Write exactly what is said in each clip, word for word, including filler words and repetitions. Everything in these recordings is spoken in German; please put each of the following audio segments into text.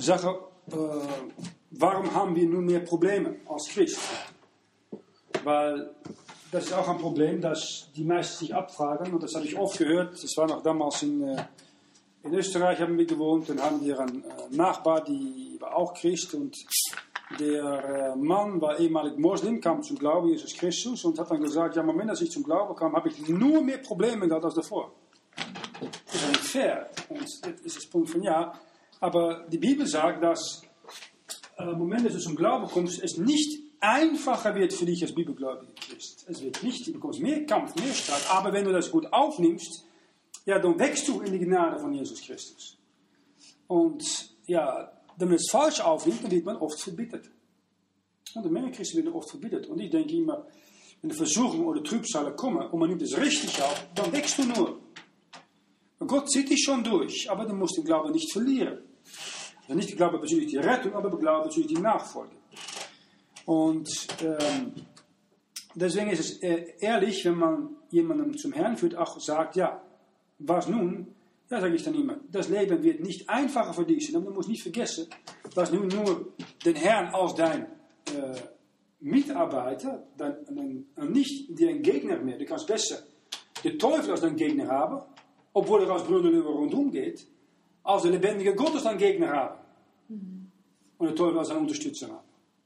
Sache, äh, warum haben wir nun mehr Probleme als Christ? Weil das ist auch ein Problem, dass die meisten sich abfragen, und das habe ich oft gehört. Das war noch damals in, äh, in Österreich, haben wir gewohnt, und haben wir einen äh, Nachbar, die war auch Christ, und der äh, Mann war ehemalig Moslem, kam zum Glauben, Jesus Christus, und hat dann gesagt, ja, Moment, als ich zum Glauben kam, habe ich nur mehr Probleme gehabt als davor. Das ist nicht fair. Und das ist das Punkt von ja. Aber die Bibel sagt, dass äh, im Moment, dass du zum Glauben kommst, es nicht einfacher wird für dich als bibelgläubiger Christ. Es wird nicht, du bekommst mehr Kampf, mehr Streit, aber wenn du das gut aufnimmst, ja, dann wächst du in die Gnade von Jesus Christus. Und ja, wenn man es falsch aufnimmt, dann wird man oft verbittert. Und die Menge Christen werden oft verbittert. Und ich denke immer, wenn die Versuchungen oder Trübsale kommen und man nimmt es richtig auf, dann wächst du nur. Und Gott zieht dich schon durch, aber du musst den Glauben nicht verlieren. Also nicht den Glauben bezüglich die Rettung, aber den Glauben bezüglich die Nachfolge. Und ähm, deswegen ist es äh, ehrlich, wenn man jemanden zum Herrn führt, auch sagt, ja, was nun? Ja, sage ich dann immer, das Leben wird nicht einfacher für dich sein, aber du musst nicht vergessen, dass nun nur den Herrn als dein äh, Mitarbeiter, dein, dein, nicht dein Gegner mehr, du kannst besser den Teufel als dein Gegner haben, obwohl er als Brüder rundum geht, als der lebendige Gott als dein Gegner haben. Mhm. Und der Teufel als dein Unterstützer haben.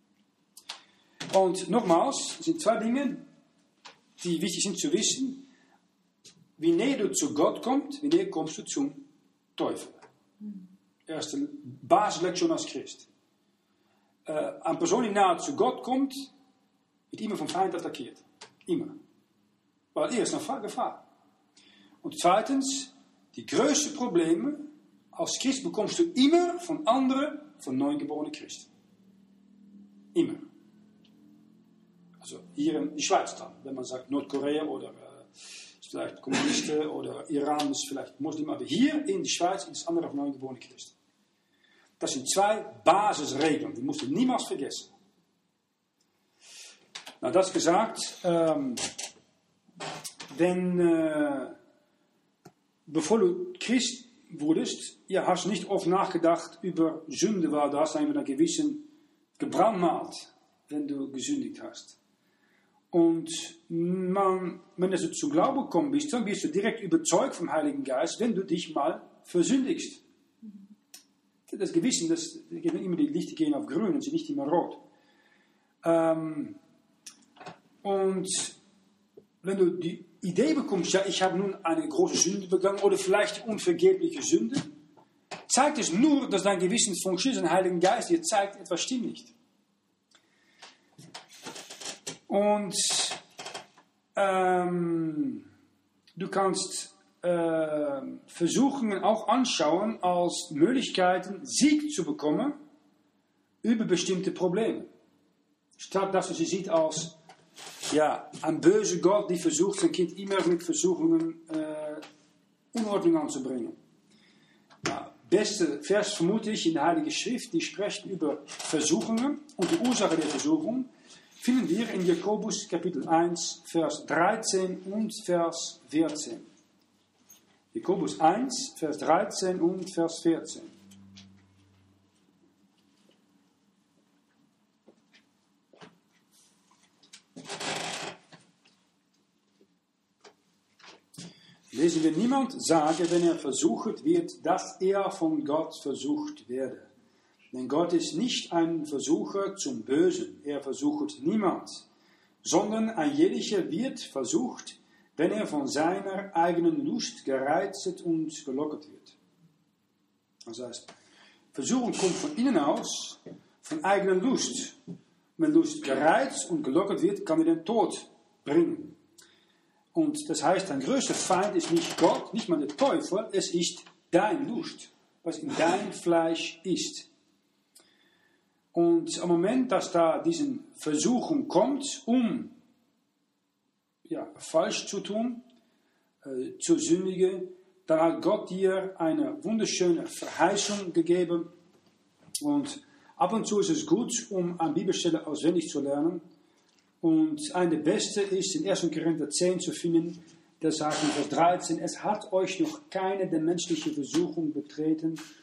Und nochmals, es sind zwei Dinge, die wichtig sind zu wissen. Wie näher du zu Gott kommst, wie näher kommst du zum Teufel. Mhm. Erste Basislektion als Christ. Äh, eine Person, die nahe zu Gott kommt, wird immer vom Feind attackiert. Immer. Weil er ist eine Gefahr. Und zweitens, die größten Probleme als Christ bekommst du immer von anderen, von neugeborenen Christen. Immer. Also hier in die Schweiz dann, wenn man sagt Nordkorea oder äh, vielleicht Kommunisten oder Iran ist vielleicht Muslim, aber hier in die Schweiz ist es andere von neugeborenen Christen. Das sind zwei Basisregeln, die musst du niemals vergessen. Nou, das gesagt, ähm, wenn, äh, bevor du Christ wurdest, ja, hast du nicht oft nachgedacht über Sünde, weil du hast einfach ein Gewissen gebrandmalt, wenn du gesündigt hast. Und man, wenn du zum Glauben gekommen bist, dann wirst du direkt überzeugt vom Heiligen Geist, wenn du dich mal versündigst. Das Gewissen, das geht immer, die Lichter gehen auf grün und sind nicht immer rot. Ähm, und wenn du die Idee bekommst, ja, ich habe nun eine große Sünde begangen oder vielleicht unvergebliche Sünde, zeigt es nur, dass dein Gewissen funktioniert, ein Heiligen Geist dir zeigt, etwas stimmt nicht. Und ähm, du kannst äh, Versuchungen auch anschauen als Möglichkeiten, Sieg zu bekommen über bestimmte Probleme. Statt dass du sie siehst als ja, ein böser Gott, die versucht, sein Kind immer mit Versuchungen äh, Unordnung anzubringen. Ja, beste Vers vermute ich in der Heiligen Schrift, die spricht über Versuchungen und die Ursache der Versuchung, finden wir in Jakobus Kapitel eins, Vers dreizehn und Vers vierzehn. Jakobus eins, Vers dreizehn und Vers vierzehn. Lesen wir, niemand sage, wenn er versucht wird, dass er von Gott versucht werde. Denn Gott ist nicht ein Versucher zum Bösen, er versucht niemand, sondern ein jeder wird versucht, wenn er von seiner eigenen Lust gereizt und gelockert wird. Das heißt, Versuchung kommt von innen aus, von eigener Lust. Wenn Lust gereizt und gelockert wird, kann er den Tod bringen. Und das heißt, dein größter Feind ist nicht Gott, nicht mal der Teufel, es ist dein Lust, was in dein Fleisch ist. Und am Moment, dass da diese Versuchung kommt, um ja, falsch zu tun, äh, zu sündigen, dann hat Gott dir eine wunderschöne Verheißung gegeben. Und ab und zu ist es gut, um eine Bibelstelle auswendig zu lernen. Und eine der beste ist in ersten Korinther zehn zu finden, der sagt in Vers dreizehn, es hat euch noch keine der menschlichen Versuchung betreten,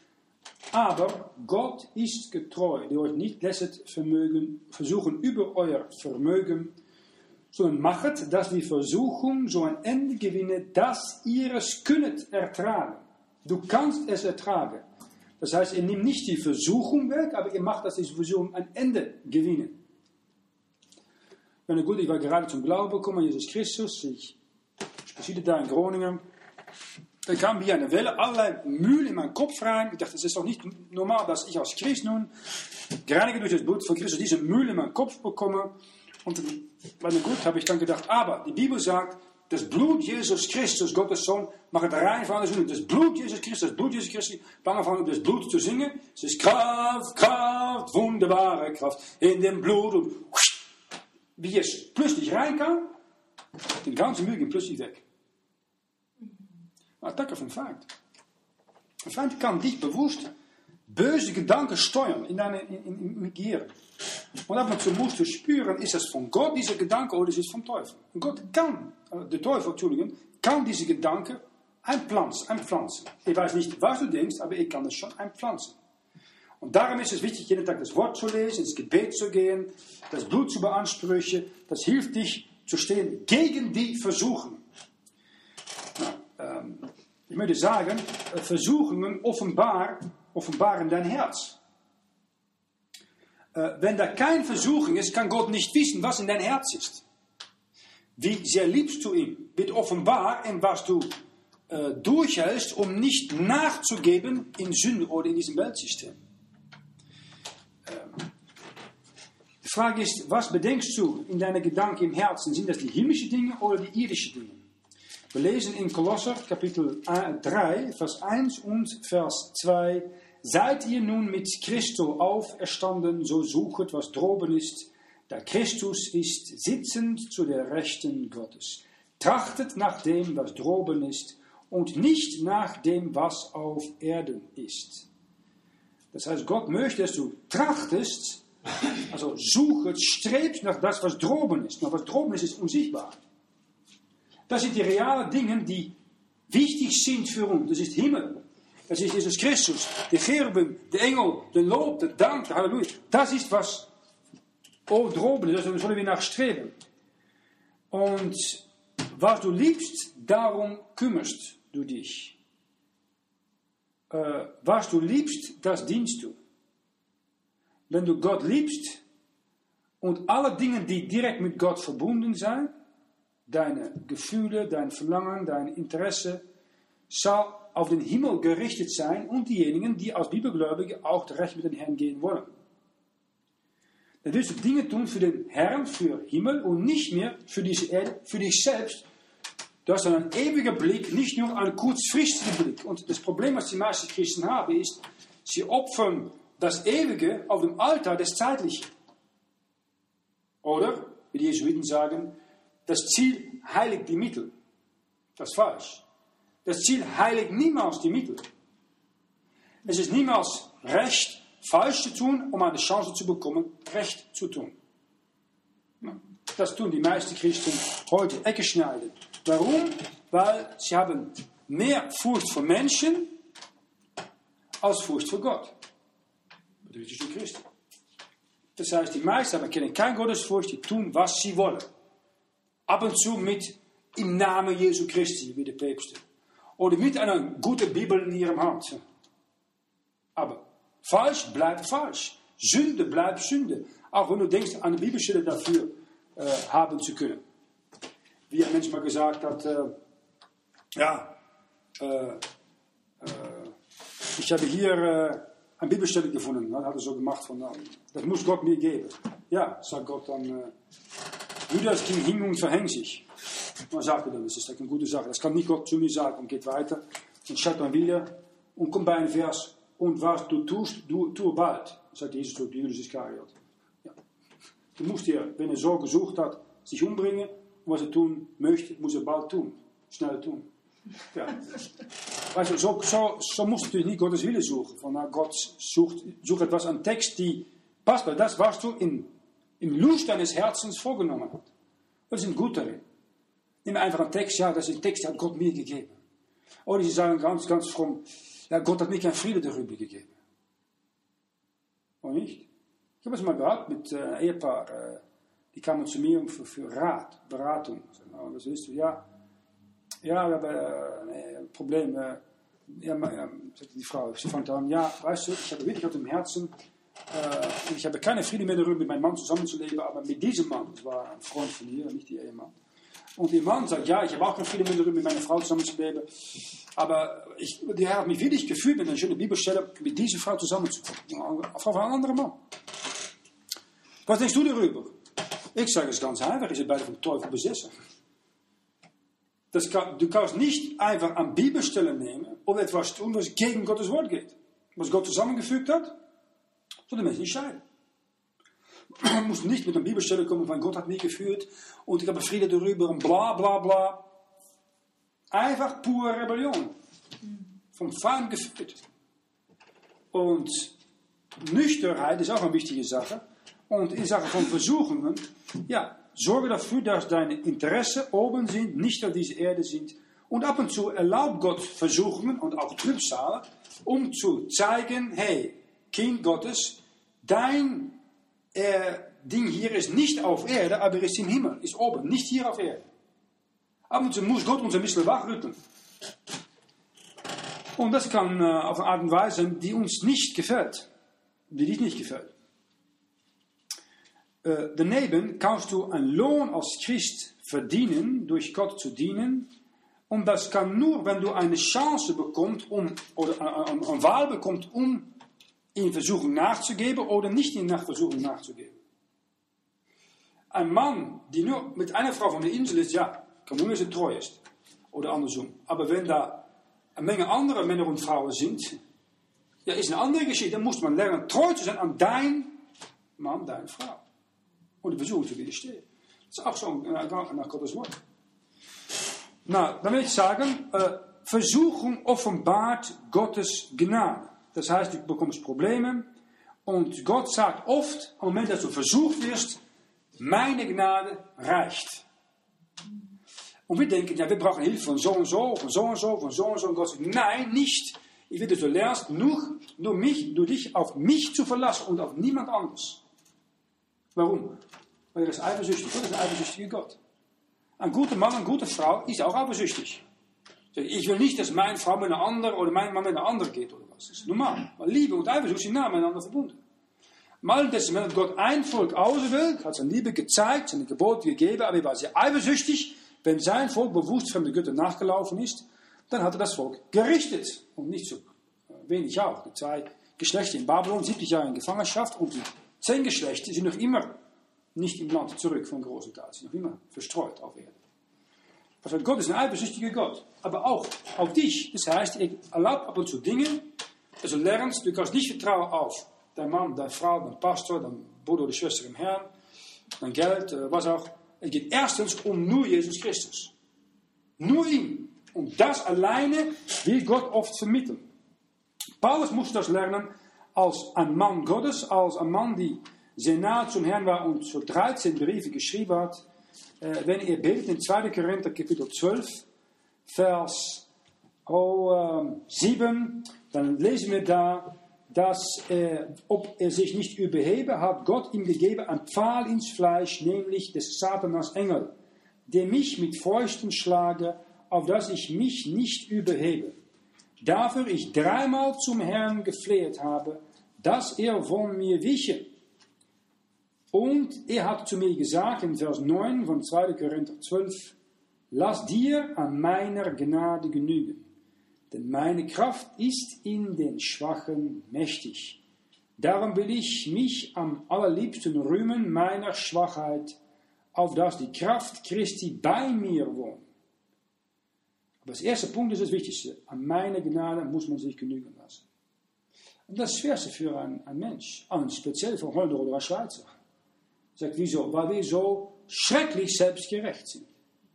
Aber Gott ist getreu, der euch nicht lässt vermögen, versuchen über euer Vermögen, sondern machet, dass die Versuchung so ein Ende gewinne, dass ihr es könnet ertragen. Du kannst es ertragen. Das heißt, ihr nehmt nicht die Versuchung weg, aber ihr macht, dass die Versuchung ein Ende gewinnen. Wenn gut, ich war gerade zum Glauben gekommen, Jesus Christus, ich studierte da in Groningen. Da kam wie eine Welle, allerlei Müll in meinen Kopf rein. Ich dachte, es ist doch nicht normal, dass ich als Christ nun, gereinigt durch das Blut von Christus, diese Müll in meinen Kopf bekomme. Und bei mir gut habe ich dann gedacht, aber die Bibel sagt, das Blut Jesus Christus, Gottes Sohn, macht rein von alle Sünden. Das Blut Jesus Christus, das Blut Jesus Christus, wir angefangen über das Blut zu singen. Es ist Kraft, Kraft, wunderbare Kraft in dem Blut. Und wie es plötzlich reinkam, den ganzen Müll ging plötzlich weg. Attacke vom Feind. Der Feind kann dich bewusst böse Gedanken steuern in deine in, in, in Gehirn. Und ab und zu musst du spüren, ist es von Gott diese Gedanke oder ist es vom Teufel? Und Gott kann, der Teufel, Entschuldigung, kann diese Gedanken einpflanzen, einpflanzen. Ich weiß nicht, was du denkst, aber ich kann es schon einpflanzen. Und darum ist es wichtig, jeden Tag das Wort zu lesen, ins Gebet zu gehen, das Blut zu beanspruchen. Das hilft dich zu stehen gegen die Versuchungen. Ähm, ich möchte sagen, Versuchungen offenbar, offenbaren dein Herz. Äh, wenn da keine Versuchung ist, kann Gott nicht wissen, was in dein Herz ist. Wie sehr liebst du ihn, wird offenbar in was du äh, durchhältst, um nicht nachzugeben in Sünde oder in diesem Weltsystem. Ähm, die Frage ist, was bedenkst du in deinen Gedanken im Herzen? Sind das die himmlischen Dinge oder die irdischen Dinge? Wir lesen in Kolosser Kapitel drei, Vers eins und Vers zwei. Seid ihr nun mit Christo auferstanden, so suchet, was droben ist, da Christus ist, sitzend zu der Rechten Gottes. Trachtet nach dem, was droben ist, und nicht nach dem, was auf Erden ist. Das heißt, Gott möchte, dass du trachtest, also suchet, strebst nach das, was droben ist. Nach was droben ist, ist unsichtbar. Das sind die realen Dinge, die wichtig sind für uns. Das ist Himmel. Das ist Jesus Christus. Die Cherubim, die Engel, der Lob, der Dank, der Halleluja. Das ist was oben droben ist. Das sollen wir nachstreben. Und was du liebst, darum kümmerst du dich. Äh, was du liebst, das dienst du. Wenn du Gott liebst und alle Dinge, die direkt mit Gott verbunden sind, deine Gefühle, dein Verlangen, dein Interesse, soll auf den Himmel gerichtet sein und diejenigen, die als Bibelgläubige auch recht mit den Herrn gehen wollen. Dann willst du Dinge tun für den Herrn, für Himmel und nicht mehr für diese Erde, für dich selbst. Du hast dann einen ewigen Blick, nicht nur einen kurzfristigen Blick. Und das Problem, was die meisten Christen haben, ist, sie opfern das Ewige auf dem Altar des Zeitlichen. Oder, wie die Jesuiten sagen, das Ziel heiligt die Mittel. Das ist falsch. Das Ziel heiligt niemals die Mittel. Es ist niemals recht, falsch zu tun, um eine Chance zu bekommen, recht zu tun. Das tun die meisten Christen heute, Ecke schneiden. Warum? Weil sie haben mehr Furcht vor Menschen als Furcht vor Gott. Das ist Jesus Christus. Das heißt, die meisten haben kennen keine Gottesfurcht, die tun, was sie wollen. Ab und zu mit im Namen Jesu Christi, wie der Päpste. Oder mit einer guten Bibel in ihrem Hand. Aber falsch bleibt falsch. Sünde bleibt Sünde. Auch wenn du denkst, eine Bibelstelle dafür äh, haben zu können. Wie ein Mensch mal gesagt hat, äh, ja, äh, äh, ich habe hier äh, eine Bibelstelle gefunden. Das hat er so gemacht, von, das muss Gott mir geben. Ja, sagt Gott dann, äh, Judas ging hin und verhängt sich. Und er sagte dann, das ist eine gute Sache. Das kann nicht Gott zu mir sagen. Und geht weiter und schaut dann wieder und kommt bei einem Vers. Und was du tust, du, tue bald. Sagt Jesus zu Judas Iskariot. Ja. Du musst dir, wenn er so gesucht hat, sich umbringen. Und was er tun möchte, muss er bald tun. Schnell tun. Ja. Weißt du, so, so, so musst du natürlich nicht Gottes Wille suchen. Von, na, Gott sucht, sucht etwas an Text, die passt bei das, was du in, im Lust deines Herzens vorgenommen hast. Wir sind gut darin. Nimm einfach einen Text, ja, das ist ein Text, der hat Gott mir gegeben. Oder sie sagen ganz, ganz fromm, ja, Gott hat mir keinen Frieden darüber gegeben. Oder nicht? Ich habe es mal gehabt mit äh, einem Ehepaar, äh, die kamen zu mir für, für Rat, Beratung. Oh, was willst du? Ja, ja, wir haben äh, ein Problem. Äh, ja, ja, sagte die Frau, sie fängt an, ja, weißt du, ich habe wirklich auf dem Herzen, äh, ich habe keine Friede mehr darüber, mit meinem Mann zusammenzuleben, aber mit diesem Mann, das war ein Freund von ihr, nicht ihr Ehemann. Und ihr Mann sagt, ja, ich habe auch keine Friede mehr darüber, mit meiner Frau zusammenzuleben, aber ich, der Herr hat mich wirklich gefühlt, mit einer schönen Bibelstelle, mit dieser Frau zusammenzukommen. Auf einen anderen Mann. Was denkst du darüber? Ich sage es ganz einfach, ihr seid beide vom Teufel besessen. Das kann, du kannst nicht einfach an Bibelstellen nehmen, um etwas zu tun, was gegen Gottes Wort geht. Was Gott zusammengefügt hat, soll der Mensch nicht scheiden. Man muss nicht mit einer Bibelstelle kommen, von Gott hat mich geführt und ich habe Friede darüber und bla bla bla. Einfach pure Rebellion. Vom Feind geführt. Und Nüchternheit ist auch eine wichtige Sache. Und in Sachen von Versuchungen, ja, sorge dafür, dass deine Interessen oben sind, nicht auf dieser Erde sind. Und ab und zu erlaubt Gott Versuchungen und auch Trübsale, um zu zeigen, hey, Kind Gottes, dein äh, Ding hier ist nicht auf Erde, aber ist im Himmel, ist oben, nicht hier auf Erde. Ab und zu muss Gott uns ein bisschen wachrütteln. Und das kann äh, auf eine Art und Weise, die uns nicht gefällt, die dich nicht gefällt. Uh, daneben kannst du einen Lohn als Christ verdienen, durch Gott zu dienen. Und das kann nur, wenn du eine Chance bekommst, um, oder eine, eine Wahl bekommst, um in Versuchung nachzugeben oder nicht in Versuchung nachzugeben. Ein Mann, der nur mit einer Frau von der Insel ist, ja, kann nur, dass er treu ist. Oder andersrum. Aber wenn da eine Menge andere Männer und Frauen sind, ja, ist eine andere Geschichte. Dann muss man lernen, treu zu sein an dein Mann, deine Frau. Und die Versuchung zu widerstehen. Das ist auch so nach Gottes Wort. Na, dann will ich sagen, äh, Versuchung offenbart Gottes Gnade. Das heißt, du bekommst Probleme und Gott sagt oft, am Moment, dass du versucht wirst, meine Gnade reicht. Und wir denken, ja, wir brauchen Hilfe von so und so, von so und so, von so und so. Und Gott sagt, nein, nicht. Ich will, dass du lernst, nur, nur mich, nur dich auf mich zu verlassen und auf niemand anderes. Warum? Weil er ist eifersüchtig. Gott ist ein eifersüchtiger Gott. Ein guter Mann, eine gute Frau ist auch eifersüchtig. Ich will nicht, dass meine Frau mit einer anderen oder mein Mann mit einer anderen geht oder was. Das ist normal. Weil Liebe und Eifersucht sind nah miteinander verbunden. Im Alten Testament hat Gott ein Volk ausgewählt, hat seine Liebe gezeigt, seine Gebote gegeben, aber er war sehr eifersüchtig. Wenn sein Volk bewusst fremde Götter nachgelaufen ist, dann hat er das Volk gerichtet. Und nicht so wenig auch. Die zwei Geschlechter in Babylon, siebzig Jahre in Gefangenschaft und die zehn Geschlechter sind noch immer nicht im Land zurück von großen Teil. Sie sind noch immer verstreut auf Erde. Also Gott ist ein eifersüchtiger Gott. Aber auch auf dich. Das heißt, er erlaubt ab und zu Dinge, dass du lernst, du kannst nicht vertrauen auf dein Mann, deine Frau, dein Pastor, dein Bruder oder Schwester im Herrn, dein Geld, was auch. Es geht erstens um nur Jesus Christus. Nur ihn. Und das alleine will Gott oft vermitteln. Paulus musste das lernen als ein Mann Gottes, als ein Mann, die sehr nahe zum Herrn war und so dreizehn Briefe geschrieben hat. Äh, wenn er betet in zweiter Korinther Kapitel zwölf, Vers oh, äh, sieben, dann lesen wir da, dass äh, ob er sich nicht überhebe, hat Gott ihm gegeben ein Pfahl ins Fleisch, nämlich des Satanas Engel, der mich mit Fäusten schlage, auf dass ich mich nicht überhebe. Dafür ich dreimal zum Herrn gefleht habe, dass er von mir wiche. Und er hat zu mir gesagt, in Vers neun von zweiter Korinther zwölf, lass dir an meiner Gnade genügen, denn meine Kraft ist in den Schwachen mächtig. Darum will ich mich am allerliebsten rühmen meiner Schwachheit, auf dass die Kraft Christi bei mir wohnt. Aber das erste Punkt ist das Wichtigste. An meine Gnade muss man sich genügen lassen. Und das ist das Schwerste für einen, einen Mensch, und speziell für einen Holländer oder einen Schweizer. Sagt, wieso? Weil wir so schrecklich selbstgerecht sind.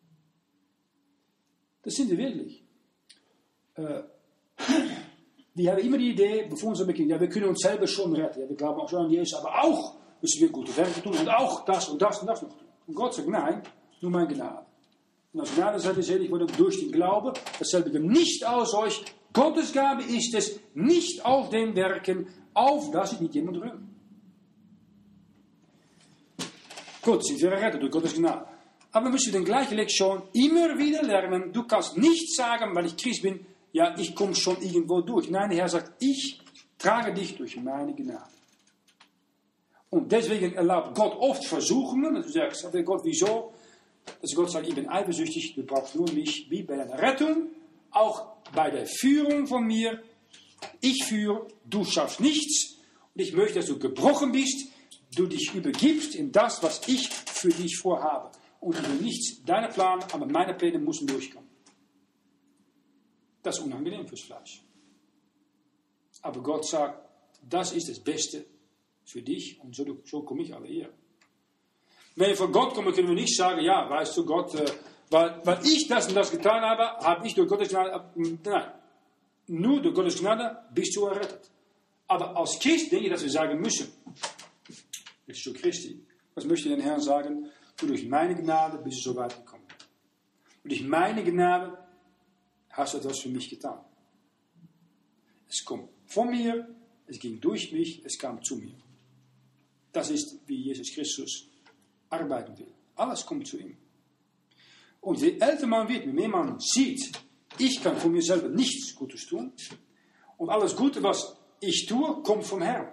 Das sind wir wirklich. Äh, wir haben immer die Idee, bevor uns beginnen, ja, wir können uns selber schon retten. Ja, wir glauben auch schon an Jesus, aber auch müssen wir gute Werke tun und auch das und das und das noch tun. Und Gott sagt, nein, nur meine Gnade. Und als Gnade seid ihr selig worden durch den Glauben, dasselbe nicht aus euch. Gottes Gabe ist es, nicht auf den Werken, auf das sich nicht jemand rühmt. Gut, sind wir errettet durch Gottes Gnade. Aber wir müssen die gleiche Lektion immer wieder lernen. Du kannst nicht sagen, weil ich Christ bin, ja, ich komme schon irgendwo durch. Nein, der Herr sagt, ich trage dich durch meine Gnade. Und deswegen erlaubt Gott oft Versuchungen. Und du sagst, okay, Gott, wieso? Dass Gott sagt, ich bin eifersüchtig, du brauchst nur mich, wie bei deiner Rettung, auch bei der Führung von mir. Ich führe, du schaffst nichts. Und ich möchte, dass du gebrochen bist, du dich übergibst in das, was ich für dich vorhabe. Und du nichts, deine Pläne, aber meine Pläne müssen durchkommen. Das ist unangenehm fürs Fleisch. Aber Gott sagt, das ist das Beste für dich und so, so komme ich alle her. Wenn wir von Gott kommen, können wir nicht sagen, ja, weißt du, Gott, äh, weil, weil ich das und das getan habe, habe ich durch Gottes Gnade, äh, nein, nur durch Gottes Gnade bist du errettet. Aber als Christ denke ich, dass wir sagen müssen, bist du Christi, was möchte der Herr sagen? Du durch meine Gnade bist du so weit gekommen. Und durch meine Gnade hast du etwas für mich getan. Es kommt von mir, es ging durch mich, es kam zu mir. Das ist, wie Jesus Christus arbeiten will. Alles kommt zu ihm. Und je älter man wird, je mehr man sieht, ich kann von mir selber nichts Gutes tun. Und alles Gute, was ich tue, kommt vom Herrn.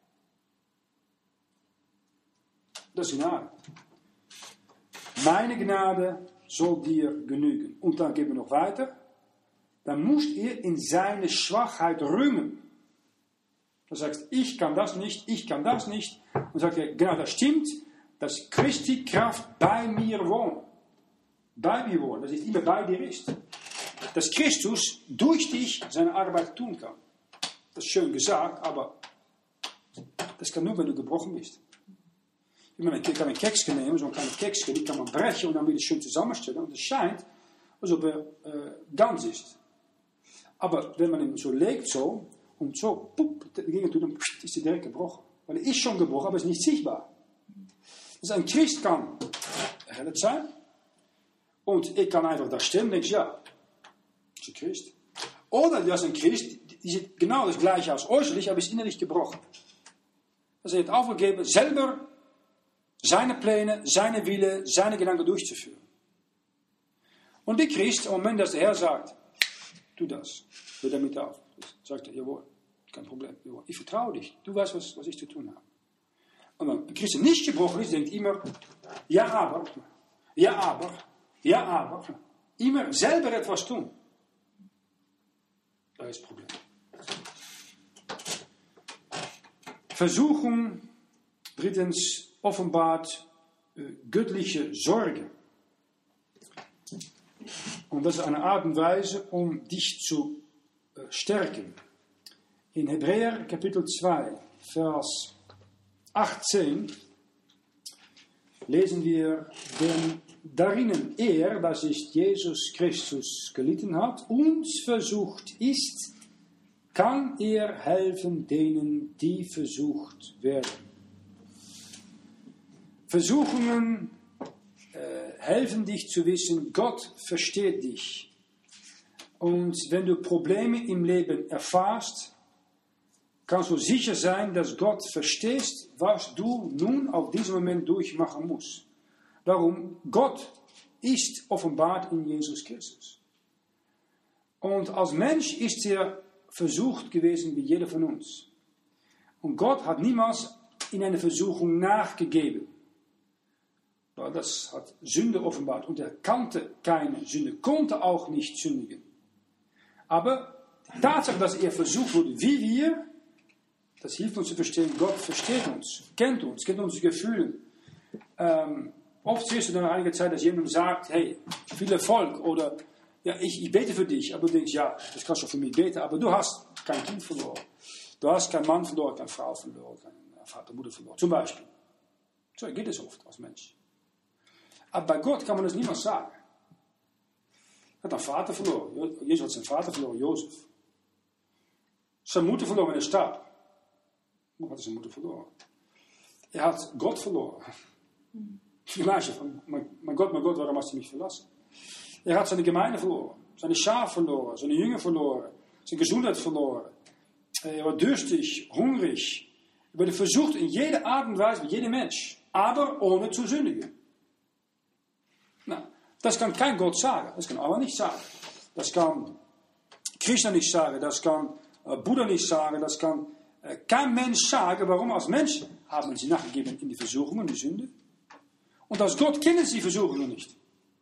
Das ist Gnade. Meine Gnade soll dir genügen. Und dann gehen wir noch weiter. Dann musst ihr in seine Schwachheit rühmen. Du sagst, ich kann das nicht, ich kann das nicht. Und sagt er, genau, das stimmt, dass Christi Kraft bei mir wohnt. Bei mir wohnt, dass es immer bei dir ist. Dass Christus durch dich seine Arbeit tun kann. Das ist schön gesagt, aber das kann nur, wenn du gebrochen bist. Ich meine, ich kann einen Keks nehmen, so ein kleines Keks, die kann man brechen und dann wieder schön zusammenstellen. Und es scheint, als ob er äh, ganz ist. Aber wenn man ihn so legt, so, und so, pup, dagegen tut, dann ist er direkt gebrochen. Weil er ist schon gebrochen, aber es ist nicht sichtbar. Dus ein Christ kann errettet sein. Und ich kann einfach da stehen und denke, ja, das ist ein Christ. Oder das ist ein Christ, die sieht genau das gleiche aus äußerlich, aber ist innerlich gebrochen. Dus er hat aufgegeben, selber seine Pläne, seine Wille, seine Gedanken durchzuführen. Und die Christ, im Moment, dass der Herr sagt, tu das, hör damit auf, sagt er, jawohl, kein Problem, jawohl, ich vertraue dich, du weißt, was, was ich zu tun habe. Und wenn der Christ nicht gebrochen ist, denkt immer, ja aber, ja aber, ja aber, immer selber etwas tun. Das ist das Problem. Versuchung, drittens, offenbart äh, göttliche Sorge. Und das ist eine Art und Weise, um dich zu äh, stärken. In Hebräer Kapitel zwei, Vers achtzehn, lesen wir, denn darinnen er, das ist Jesus Christus, gelitten hat, uns versucht ist, kann er helfen denen, die versucht werden. Versuchungen äh, helfen dich zu wissen, Gott versteht dich. Und wenn du Probleme im Leben erfährst, kannst du sicher sein, dass Gott versteht, was du nun auf diesem Moment durchmachen musst. Warum? Gott ist offenbart in Jesus Christus. Und als Mensch ist er versucht gewesen wie jeder von uns. Und Gott hat niemals in eine Versuchung nachgegeben. Weil das hat Sünde offenbart. Und er kannte keine Sünde, konnte auch nicht sündigen. Aber die Tatsache, dass er versucht wurde wie wir, das hilft uns zu verstehen, Gott versteht uns, kennt uns, kennt unsere Gefühle. Ähm, oft siehst du dann nach einiger Zeit, dass jemand sagt, hey, viel Erfolg oder ja, ich, ich bete für dich, aber du denkst, ja, das kannst du für mich beten, aber du hast kein Kind verloren. Du hast keinen Mann verloren, keine Frau verloren, keinen Vater, Mutter verloren, zum Beispiel. So geht es oft als Mensch. Aber bei Gott kann man das niemals sagen. Er hat einen Vater verloren. Jesus hat seinen Vater verloren, Jozef. Seine Mutter verloren, wenn er starb. Hoe had zijn moeder verloren? Er hat Gott verloren. Die meisje van, mein Gott, mein Gott, warum hast du mich verlassen? Er hat seine Gemeinde verloren, seine Schar verloren, seine Jünger verloren, seine Gesundheit verloren. Er war durstig, hungrig. Er wurde versucht in jeder Art und Weise, wie jeder Mensch. aber ohne zu sündigen. Na, das kann kein Gott sagen, das kann Allah nicht sagen. Das kann Krishna nicht sagen, das kann äh, Buddha nicht sagen, das kann äh, kein Mensch sagen. Warum? Als Menschen haben sie nachgegeben in die Versuchungen, die Sünde. Und als Gott kennen sie die Versuchungen nicht.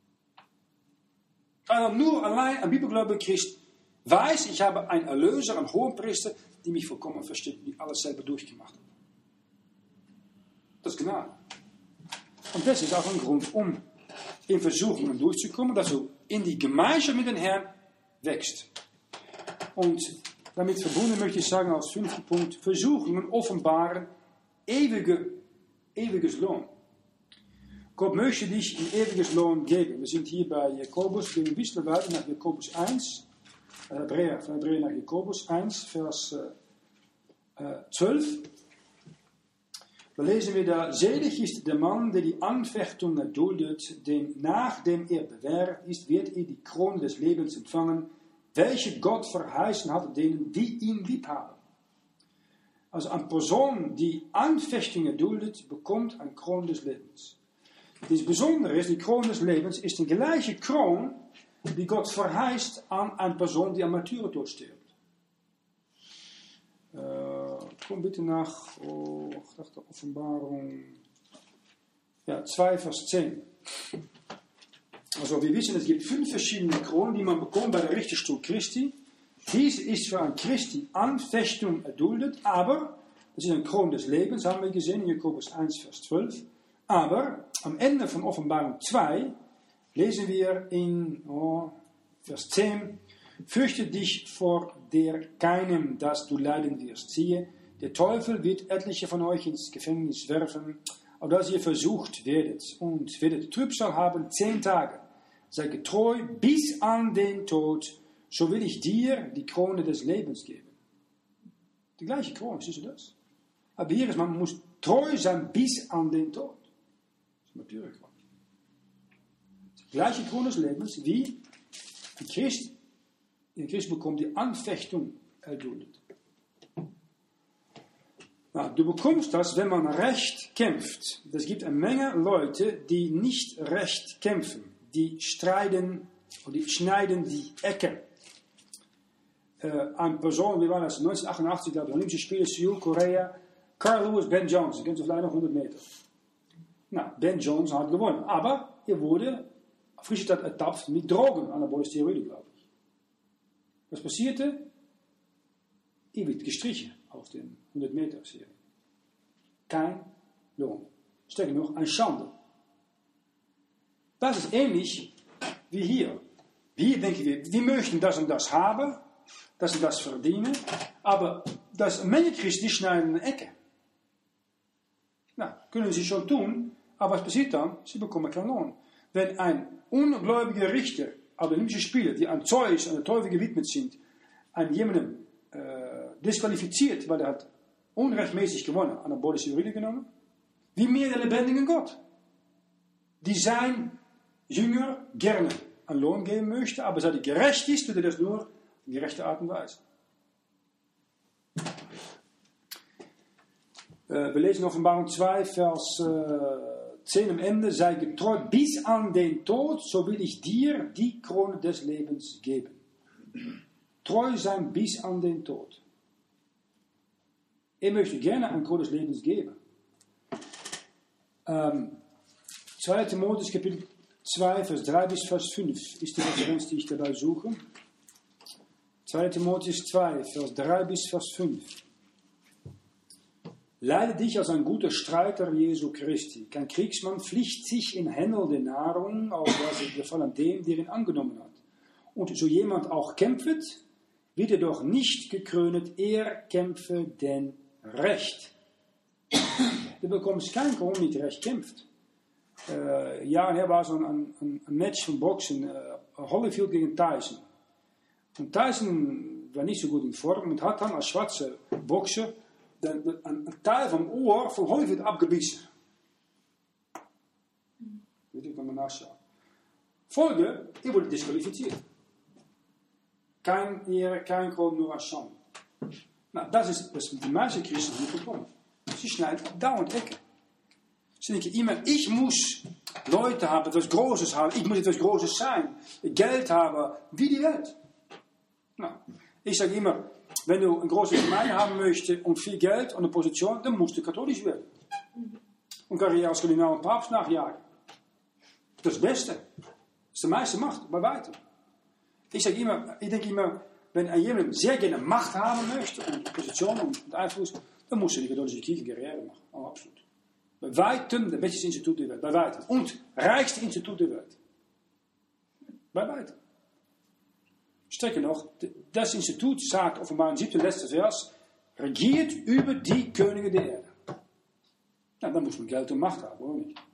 Also nur allein ein bibelgläubiger Christ weiß, ich habe einen Erlöser, einen Hohenpriester, die mich vollkommen versteht, die alles selber durchgemacht hat. Das ist Gnade. Und das ist auch ein Grund, um in Versuchungen durchzukommen, dass du in die Gemeinschaft mit dem Herrn wächst. Und damit verbunden möchte ich sagen als fünfter Punkt, Versuchungen offenbaren ewige, ewiges Lohn. Gott möchte dich ein ewiges Lohn geben. Wir sind hier bei Jakobus, wir gehen ein bisschen weiter nach Jakobus eins, Hebräer, von Hebräer nach Jakobus eins, Vers äh, zwölf. Da lesen wir da, selig ist der Mann, der die Anfechtung erduldet, denn nachdem er bewährt ist, wird er die Krone des Lebens empfangen, welche Gott verheißen hat denen, die ihn lieb haben. Also eine Person, die Anfechtung erduldet, bekommt eine Krone des Lebens. Das Besondere ist, die Krone des Lebens ist die gleiche Krone, die Gott verheißt an eine Person, die am Martyrertod stirbt. Äh, komm bitte nach, oh, ich dachte Offenbarung, ja, zwei Vers zehn. Also wir wissen, es gibt fünf verschiedene Kronen, die man bekommt bei der Richterstuhl Christi. Dies ist für ein Christi Anfechtung erduldet, aber, das ist eine Krone des Lebens, haben wir gesehen in Jakobus eins, Vers zwölf. Aber am Ende von Offenbarung zwei lesen wir in oh, Vers zehn, fürchte dich vor der keinem, dass du leiden wirst. Siehe, der Teufel wird etliche von euch ins Gefängnis werfen, auf dass ihr versucht werdet und werdet Trübsal haben zehn Tage. Sei getreu bis an den Tod, so will ich dir die Krone des Lebens geben. Die gleiche Krone, siehst du das? Aber hier ist, man muss treu sein bis an den Tod. Das ist natürlich wahr. Die gleiche Krone des Lebens, wie ein Christ, ein Christ bekommt die Anfechtung erduldet. Na, du bekommst das, wenn man recht kämpft. Es gibt eine Menge Leute, die nicht recht kämpfen. Die streiten und die schneiden die Ecke. Äh, eine Person, wie war das, neunzehnhundertachtundachtzig, glaube ich, Olympische Spiele, Seoul, Korea, Carl Lewis, Ben Jones, die kennen Sie vielleicht noch hundert Meter. Na, Ben Jones hat gewonnen, aber er wurde auf Friesland ertappt mit Drogen, anabolische Steroide, glaube ich. Was passierte? Er wird gestrichen auf den hundert Meter Serie. Kein Lohn. Sterker noch, eine Schande. Das ist ähnlich wie hier. Hier denken wir, wir möchten das und das haben, das und das verdienen, aber das Menge Christen schneiden eine Ecke. Na, können sie schon tun, aber was passiert dann? Sie bekommen keinen Lohn. Wenn ein ungläubiger Richter auf den Olympischen Spielen, die an Zeus, an den Teufel gewidmet sind, an jemandem äh, disqualifiziert, weil er hat unrechtmäßig gewonnen, anabolische Steroide genommen, wie mehr der lebendige Gott, die sein Jünger gerne einen Lohn geben möchte, aber seit er gerecht ist, tut er das nur in gerechter Art und Weise. Äh, wir lesen Offenbarung zwei, Vers äh, zehn am Ende, sei getreu bis an den Tod, so will ich dir die Krone des Lebens geben. Treu sein bis an den Tod. Er möchte gerne eine Krone des Lebens geben. Ähm, zweiter Timotheus Kapitel zwei, Vers drei bis Vers fünf ist die Referenz, die ich dabei suche. zweiter Timotheus zwei, Vers drei bis Vers fünf. Leide dich als ein guter Streiter Jesu Christi. Kein Kriegsmann pflicht sich in Händel der Nahrung, auf das er gefallen dem, der ihn angenommen hat. Und so jemand auch kämpft, wird er doch nicht gekrönet, er kämpfe denn Recht. Du bekommst keinen Grund, nicht recht kämpft. Uh, Jaren her was een, een, een match van boksen, uh, Holyfield gegen Tyson. Und Tyson war nicht so gut in Form und hat dann als schwarzer Boxer den, den, einen, einen Teil vom Ohr von Holyfield abgebissen. Will ich nochmal nachschauen. Folge, er wurde disqualifiziert. Kein Ehre, kein Grund, nur als Schande. Nou, das ist, was die meisten Christen nicht bekommen. Sie schneiden dauernd Ecke. Sie denken immer, ich muss Leute haben, etwas Großes haben, ich muss etwas Großes sein, Geld haben, wie die Welt. Nou, ich sage immer, wenn du eine große Gemeinde haben möchtest und viel Geld und eine Position, dann musst du katholisch werden. Und Karriere als Kardinal und Papst nachjagen. Das ist das Beste. Das ist die meiste Macht, bei weitem. Ich sage immer, ich denke immer, wenn jemand sehr gerne Macht haben möchte und Position und Einfluss, dann muss er die katholische Kirche Karriere machen. Oh, absolut. Bei weitem das beste Institut der Welt. Bei weitem. Und reichste Institut der Welt. Bei weitem. Sterker noch, das Institut sagt, Offenbarung siebten letzte Vers, regiert über die Könige der Erde. Na, dann muss man Geld und Macht haben, oder nicht?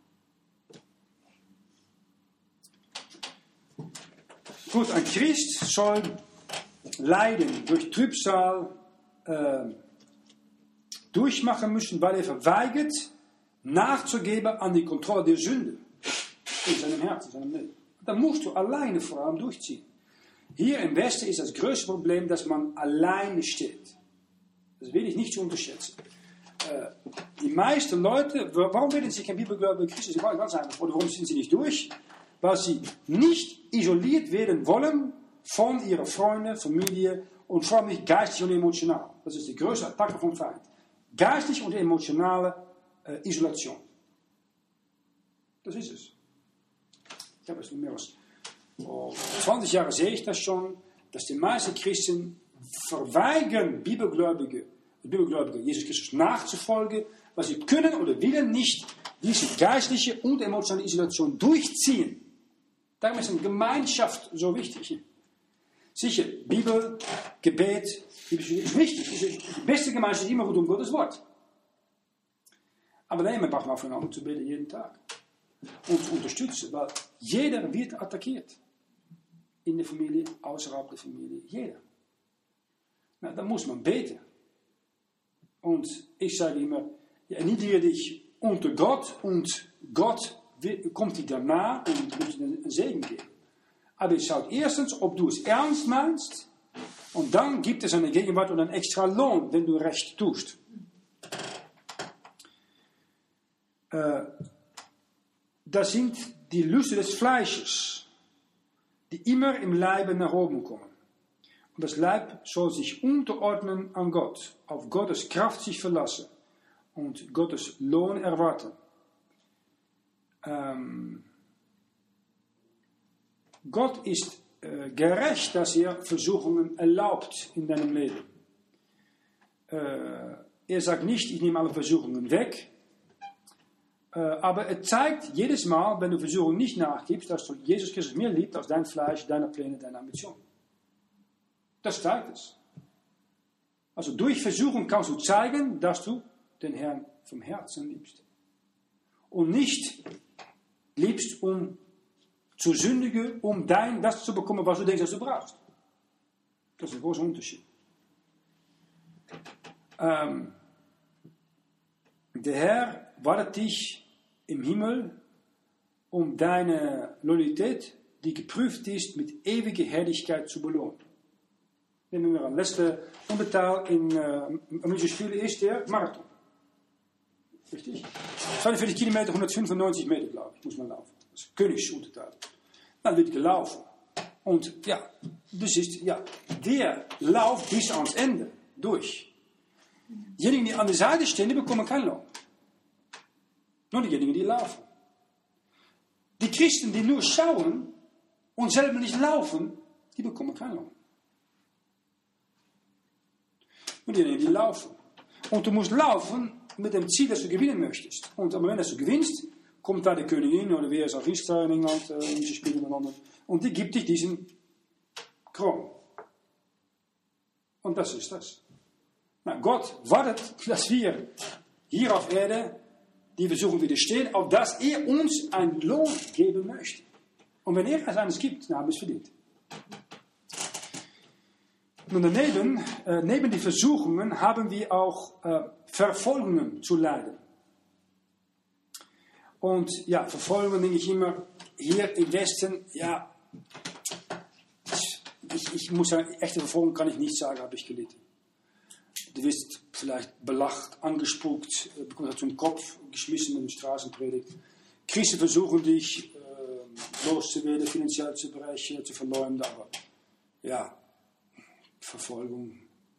Gut, ein Christ soll Leiden durch Trübsal äh, durchmachen müssen, weil er verweigert, nachzugeben an die Kontrolle der Sünde in seinem Herzen, in seinem Leben. Dann musst du alleine vor allem durchziehen. Hier im Westen ist das größte Problem, dass man alleine steht. Das will ich nicht zu unterschätzen. Äh, die meisten Leute, warum werden sie kein bibelgläubige Christen? Sie wollen ganz einfach. Oder warum sind sie nicht durch? Weil sie nicht isoliert werden wollen von ihren Freunden, Familie und vor allem nicht geistig und emotional. Das ist die größte Attacke vom Feind. Geistig und emotionale äh, Isolation. Das ist es. Ich habe es mehr als vor zwanzig Jahren sehe ich das schon, dass die meisten Christen verweigern, Bibelgläubige, Bibelgläubige Jesus Christus nachzufolgen, weil sie können oder wollen nicht diese geistliche und emotionale Isolation durchziehen. Darum ist eine Gemeinschaft so wichtig. Sicher, Bibel, Gebet, ist wichtig. Die beste Gemeinschaft ist immer gut um Gottes Wort. Aber dann braucht man aufeinander zu beten jeden Tag. Und zu unterstützen, weil jeder wird attackiert. In der Familie, außerhalb der Familie, jeder. Na, dann muss man beten. Und ich sage immer, ja, erniedrige dich unter Gott und Gott kommt dir danach und muss dir einen Segen geben. Aber es schaut erstens, ob du es ernst meinst und dann gibt es eine Gegenwart und einen extra Lohn, wenn du recht tust. Äh, das sind die Lüste des Fleisches, die immer im Leibe nach oben kommen. Und das Leib soll sich unterordnen an Gott, auf Gottes Kraft sich verlassen und Gottes Lohn erwarten. Ähm, Gott ist äh, gerecht, dass er Versuchungen erlaubt in deinem Leben. Äh, er sagt nicht, ich nehme alle Versuchungen weg. Äh, aber er zeigt jedes Mal, wenn du Versuchungen nicht nachgibst, dass du Jesus Christus mehr liebt als dein Fleisch, deine Pläne, deine Ambitionen. Das zeigt es. Also durch Versuchung kannst du zeigen, dass du den Herrn vom Herzen liebst. Und nicht liebst, um zu sündigen, um dein, das zu bekommen, was du denkst, dass du brauchst. Das ist ein großer Unterschied. Ähm, der Herr wartet dich im Himmel, um deine Loyalität, die geprüft ist, mit ewiger Herrlichkeit zu belohnen. Nehmen wir an, letzte Unterteil in uh, Olympische Spiele ist der Marathon. Richtig? zweiundvierzig Kilometer, hundertfünfundneunzig Meter, glaube ich, muss man laufen. Das ist Königsunterteil. Dann wird gelaufen. Und ja, das ist, ja, der Lauf bis ans Ende durch. Diejenigen, die an der Seite stehen, die bekommen keinen Lohn. Nur diejenigen, die laufen. Die Christen, die nur schauen und selber nicht laufen, die bekommen keinen Lohn. Nur diejenigen, die laufen. Und du musst laufen mit dem Ziel, dass du gewinnen möchtest. Und am Moment, dass du gewinnst, kommt da die Königin oder wer ist auch Israel in England, äh, diese Spiele in London, und die gibt dich diesen Kron. Und das ist das. Na, Gott wartet, dass wir hier auf Erde die Versuchung widerstehen, auf dass er uns einen Lohn geben möchte. Und wenn er es eines gibt, dann haben wir es verdient. Und daneben, äh, neben die Versuchungen haben wir auch äh, Verfolgungen zu leiden. Und ja, Verfolgungen denke ich immer, hier im Westen, ja, ich, ich muss sagen, echte Verfolgung kann ich nicht sagen, habe ich gelitten. Du wirst vielleicht belacht, angespuckt, äh, bekommt er zum Kopf geschmissen in der Straßenpredigt. Christen versuchen dich äh, loszuwerden, finanziell zu brechen, zu verleumden, aber ja, Verfolgung.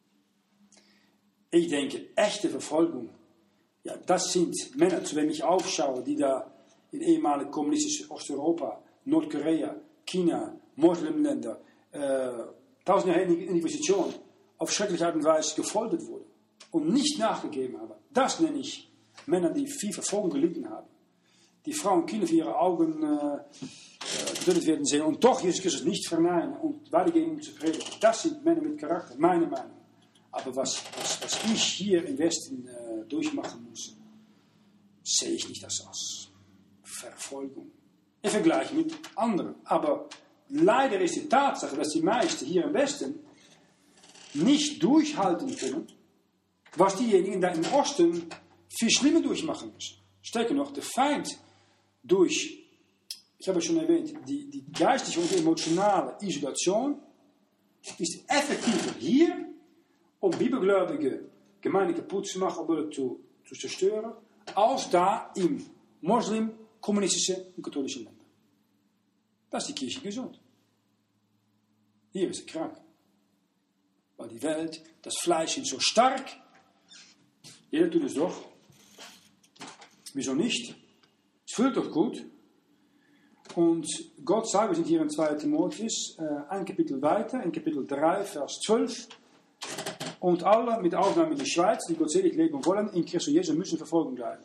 Ich denke, echte Verfolgung, ja, das sind Männer, zu denen ich aufschaue, die da in ehemaligen kommunistischen Osteuropa, Nordkorea, China, Muslimländer, äh, tausendjährige Inquisition auf schreckliche Art und Weise gefoltert wurden und nicht nachgegeben haben. Das nenne ich Männer, die viel Verfolgung gelitten haben. Die Frauen und Kinder für ihre Augen äh, getötet werden sehen und doch Jesus Christus nicht verneinen und weitergehen um zu predigen. Das sind Männer mit Charakter, meine Meinung. Aber was, was, was ich hier im Westen äh, durchmachen muss, sehe ich nicht das als Verfolgung. Im Vergleich mit anderen. Aber leider ist die Tatsache, dass die meisten hier im Westen nicht durchhalten können, was diejenigen da im Osten viel schlimmer durchmachen müssen. Stärker noch, der Feind durch, ich habe es schon erwähnt, die, die geistige und emotionale Isolation ist effektiver hier, um bibelgläubige Gemeinden kaputt zu machen oder zu, zu zerstören, als da im Muslim, kommunistischen und katholischen Ländern. Das ist die Kirche gesund. Hier ist sie krank. Weil die Welt, das Fleisch ist so stark. Jeder tut es doch. Wieso nicht? Es fühlt doch gut. Und Gott sagt, wir sind hier in zweiter Timotheus, äh, ein Kapitel weiter, in Kapitel drei, Vers zwölf. Und alle, mit Ausnahme der Schweiz, die gottselig leben wollen, in Christus Jesus müssen verfolgen bleiben.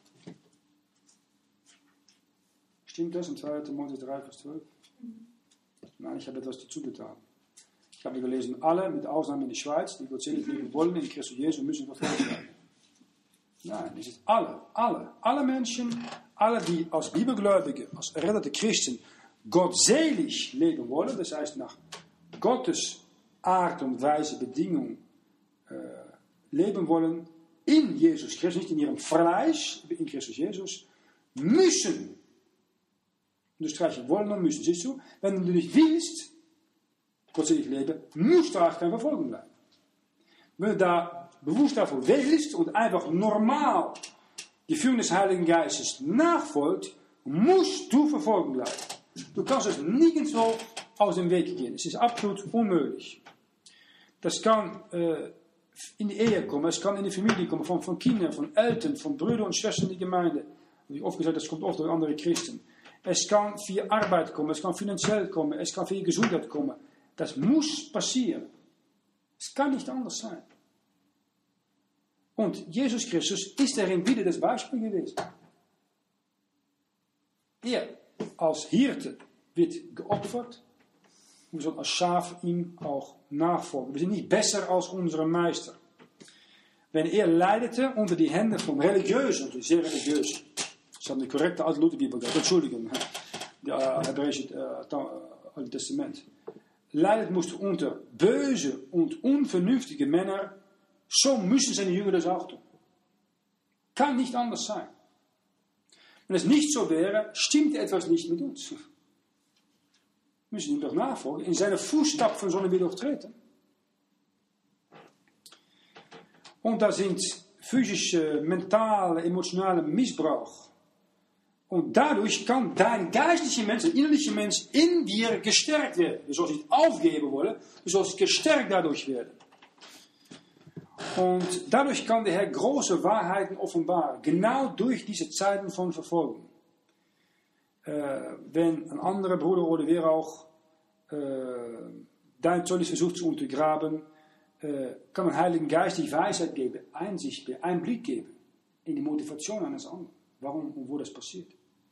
Stimmt das in zweiter Timotheus drei, Vers zwölf? Nein, ich habe etwas dazu getan. Ich habe gelesen, alle, mit Ausnahme der Schweiz, die gottselig leben wollen, in Christus Jesus müssen verfolgt bleiben. Nein, es ist alle, alle, alle Menschen, alle, die als Bibelgläubige, als errettete Christen gottselig leben wollen, das heißt nach Gottes Art und Weise, Bedingung äh, leben wollen, in Jesus Christus, nicht in ihrem Fleisch, in Christus Jesus, müssen, unterstreichen wollen und müssen, siehst du, wenn du nicht willst, gottselig leben, musst du auch keine Verfolgung bleiben. Wenn du da bewusst davor willst und einfach normal die Führung des Heiligen Geistes nachfolgt, musst du verfolgen bleiben. Du kannst es nirgendwo aus dem Weg gehen. Es ist absolut unmöglich. Das kann äh, in die Ehe kommen, es kann in die Familie kommen, von, von Kindern, von Eltern, von Brüdern und Schwestern in der Gemeinde. Wie oft gesagt, das kommt oft durch andere Christen. Es kann für Arbeit kommen, es kann finanziell kommen, es kann für Gesundheit kommen. Das muss passieren. Es kann nicht anders sein. Und Jesus Christus ist darin wieder das Beispiel gewesen. Er als Hirte wird geopfert. Wir sollen als Schaf ihm auch nachfolgen. Wir sind nicht besser als unsere Meister. Wenn er leidete unter die Hände von Religiösen, also sehr Religiösen, das hat eine korrekte alte Lutherbibel gehabt, Entschuldigung, der hebräische äh, Alte Testament, leidet musste unter böse und unvernünftige Männer, so müssen seine Jünger das auch tun. Kann nicht anders sein. Wenn es nicht so wäre, stimmt etwas nicht mit uns. Wir müssen ihm doch nachfolgen. In seine Fußstapfen sollen wir doch treten. Und da sind physische, mentale, emotionale Missbrauch. Und dadurch kann dein geistlicher Mensch, der innerliche Mensch in dir gestärkt werden. Du sollst nicht aufgeben wollen, du sollst gestärkt dadurch werden. Und dadurch kann der Herr große Wahrheiten offenbaren. Genau durch diese Zeiten von Verfolgung. Äh, wenn ein anderer Bruder oder wer auch äh, dein Zeugnis versucht zu untergraben, äh, kann ein Heiligen Geist die Weisheit geben, Einsicht geben, Einblick geben in die Motivation eines anderen. Warum und wo das passiert.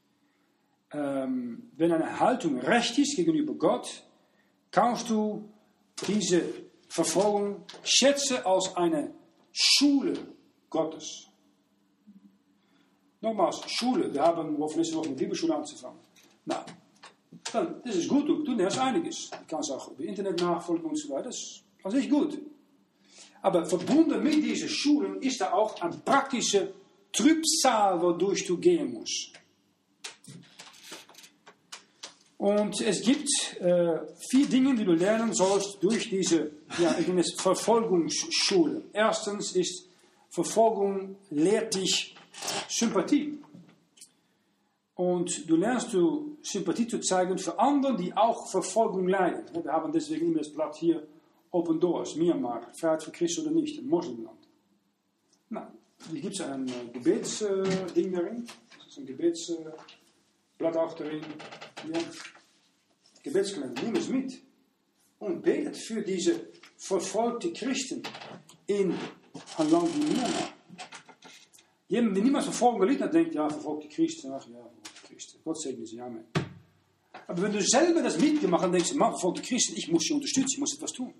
Ähm, wenn eine Haltung recht ist gegenüber Gott, kannst du diese Verfolgung schätze als eine Schule Gottes. Nochmals, Schule. Wir haben vor nächste Woche eine Bibelschule anzufangen. Na, dann, das ist gut. Du, du lernst einiges. Du kannst auch über Internet nachfolgen und so weiter. Das ist an sich gut. Aber verbunden mit diesen Schulen ist da auch ein praktischer Trübsal, wodurch du gehen musst. Und es gibt äh, vier Dinge, die du lernen sollst durch diese ja, ich nenne es Verfolgungsschule. Erstens ist Verfolgung lehrt dich Sympathie. Und du lernst du Sympathie zu zeigen für andere, die auch Verfolgung leiden. Wir haben deswegen immer das Blatt hier Open Doors, Myanmar, Freiheit für Christen oder nicht, ein Moslimland. Nou, hier gibt es ein äh, Gebetsding äh, darin. Das ist ein Gebetsblatt äh, auch darin. Ja. Gebetskalender, nimm es mit. Und betet für diese verfolgte Christen in ein Land wie Myanmar. Jemand, der niemals Verfolgung erlitten hat, denkt, ja, verfolgte Christen, ach ja, verfolgte Christen. Gott segne sie, Amen. Aber wenn du selber das mitgemacht hast, denkst du, man, verfolgte Christen, ich muss sie unterstützen, ich muss etwas tun.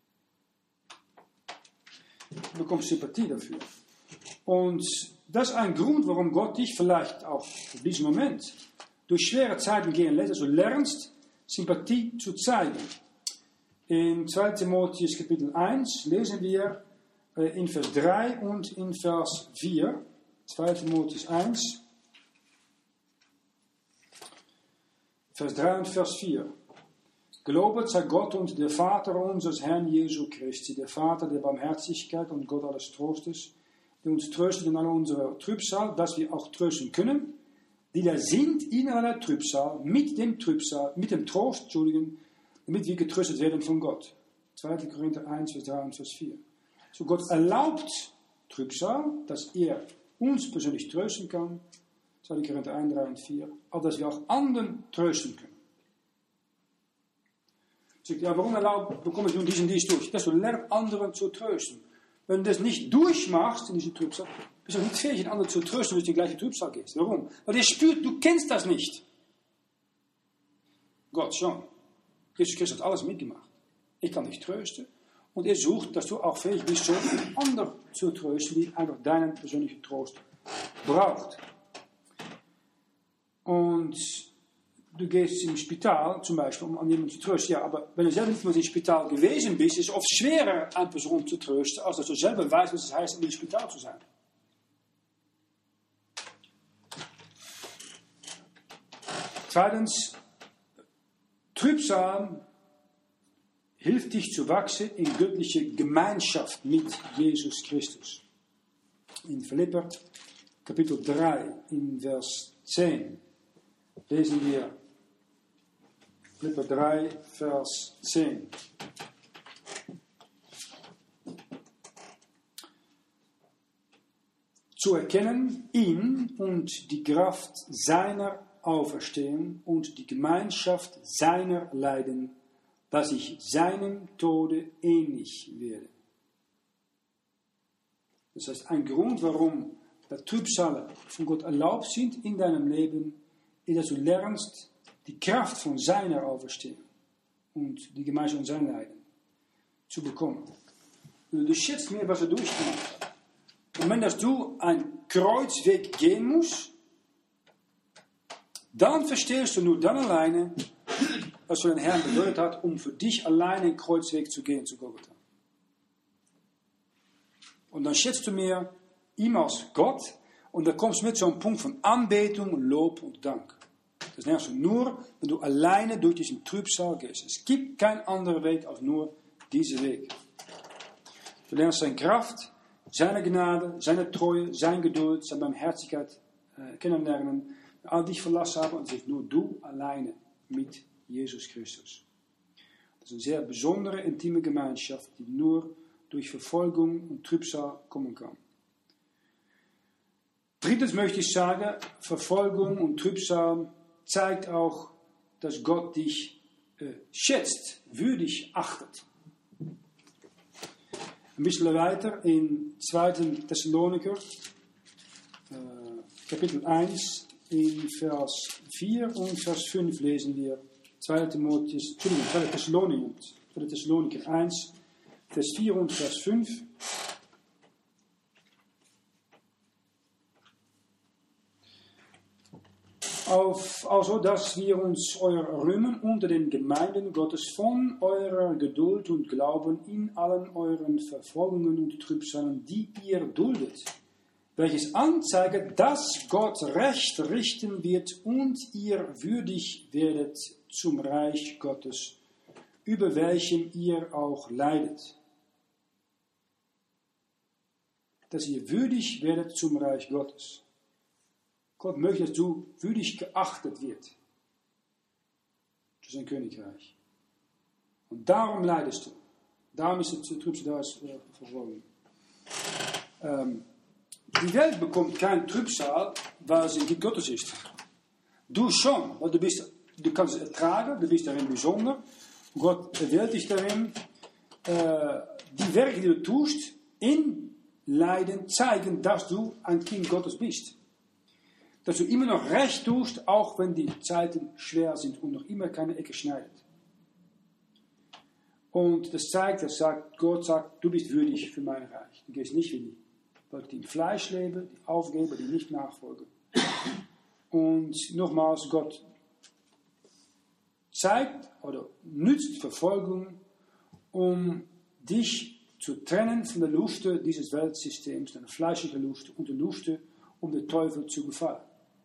Du bekommst Sympathie dafür. Und das ist ein Grund, warum Gott dich vielleicht auch in diesem Moment durch schwere Zeiten gehen lässt, also lernst, Sympathie zu zeigen. In zweiter Timotheus Kapitel eins lesen wir äh, in Vers drei und in Vers vier. zweiter Timotheus eins, Vers drei und Vers vier. Gelobet sei Gott und der Vater unseres Herrn Jesu Christi, der Vater der Barmherzigkeit und Gott alles Trostes, der uns tröstet in all unserer Trübsal, dass wir auch trösten können, die da sind in aller Trübsal, mit dem Trübsal, mit dem Trost, Entschuldigung, damit wir getröstet werden von Gott. zweiter Korinther eins, Vers drei und Vers vier. So Gott erlaubt Trübsal, dass er uns persönlich trösten kann, zweiter Korinther eins, drei und vier, aber dass wir auch anderen trösten können. Sagt, ja, warum erlaubt, bekomme ich nun diesen Dienst durch? Dass du lernst, anderen zu trösten. Wenn du das nicht durchmachst in diesem Trübsal, bist du nicht fähig, den anderen zu trösten, wenn du in die gleiche Trübsal gehst. Warum? Weil der spürt, du kennst das nicht. Gott schon. Jesus Christus hat alles mitgemacht. Ich kann dich trösten. Und er sucht, dass du auch fähig bist, so einen anderen zu trösten, die einfach deinen persönlichen Trost braucht. Und du gehst im Spital zum Beispiel, um an jemanden zu trösten. Ja, aber wenn du selber nicht mal im Spital gewesen bist, ist es oft schwerer, eine Person zu trösten, als dass du selber weißt, was es heißt, in einem Spital zu sein. Zweitens, Trübsal hilft dich zu wachsen in göttliche Gemeinschaft mit Jesus Christus. In Philipper Kapitel drei, in Vers zehn, lesen wir Philipper drei, Vers zehn. Zu erkennen ihn und die Kraft seiner Auferstehung und die Gemeinschaft seiner Leiden, dass ich seinem Tode ähnlich werde. Das heißt, ein Grund, warum der Trübsale von Gott erlaubt sind in deinem Leben, ist, dass du lernst, die Kraft von seiner Auferstehung und die Gemeinschaft von seinen Leiden zu bekommen. Und du schätzt mehr, was er durchgemacht hat. Und wenn dass du einen Kreuzweg gehen musst, dann verstehst du nur dann alleine, was für den Herrn bedeutet hat, um für dich alleine einen Kreuzweg zu gehen zu Golgatha. Und dann schätzt du mehr ihm als Gott und dann kommst du mit zu einem Punkt von Anbetung, Lob und Dank. Das lernst du nur, wenn du alleine durch diesen Trübsal gehst. Es gibt keinen anderen Weg als nur diesen Weg. Du lernst seine Kraft, seine Gnade, seine Treue, seine Geduld, seine Barmherzigkeit äh, kennenlernen. All dich verlassen haben und sich nur du alleine mit Jesus Christus. Das ist eine sehr besondere, intieme Gemeinschaft, die nur durch Verfolgung und Trübsal kommen kann. Drittens möchte ich sagen, Verfolgung und Trübsal zeigt auch, dass Gott dich äh, schätzt, würdig achtet. Ein bisschen weiter in zweiter Thessaloniker, äh, Kapitel eins, in Vers vier und Vers fünf lesen wir zweiter Timotheus, Entschuldigung, zweiter Thessaloniker, zweiter Thessaloniker eins, Vers vier und Vers fünf. Auf, also, dass wir uns eurer rühmen unter den Gemeinden Gottes von eurer Geduld und Glauben in allen euren Verfolgungen und Trübsalen, die ihr duldet, welches anzeigt, dass Gott Recht richten wird und ihr würdig werdet zum Reich Gottes, über welchem ihr auch leidet. dass ihr würdig werdet zum Reich Gottes. Gott möchte, dass du würdig geachtet wirst zu sein Königreich. Und darum leidest du. Darum ist het Trübsal da äh, verfolgen. Ähm, die Welt bekommt kein Trübsal, weil sie ein Kind Gottes ist. Du schon, weil du bist, du kannst es ertragen, du bist darin besonder. Gott erwählt dich darin. Äh, die Werke, die du tust, in Leiden zeigen, dass du ein Kind Gottes bist. Dass du immer noch recht tust, auch wenn die Zeiten schwer sind und noch immer keine Ecke schneidet. Und das zeigt, dass sagt, Gott sagt, du bist würdig für mein Reich. Du gehst nicht wie die Leute, die im Fleisch leben, die aufgeben, die nicht nachfolgen. Und nochmals, Gott zeigt oder nützt Verfolgung, um dich zu trennen von der Lust dieses Weltsystems, der fleischlichen Lust und der Lust, um den Teufel zu gefallen.